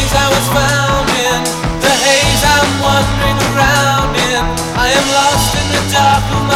days I was found in the haze I'm wandering around in. I am lost in the dark of